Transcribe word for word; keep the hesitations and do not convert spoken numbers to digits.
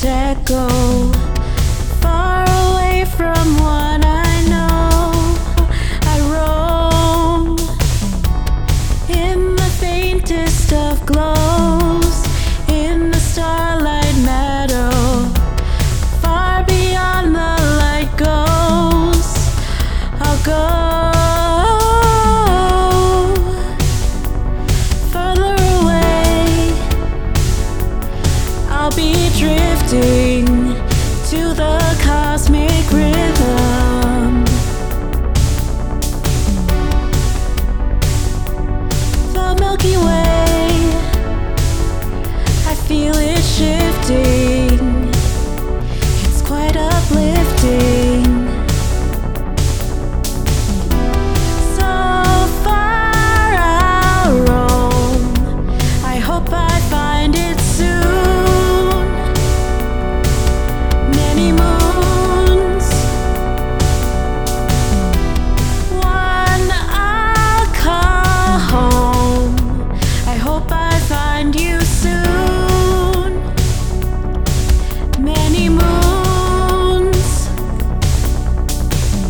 let go. Far away from what I know, I roam in the faintest of glows, in the starlight meadow. Far beyond the light goes, I'll go. Further away, I'll be drifting to the cosmic rhythm. The Milky Way.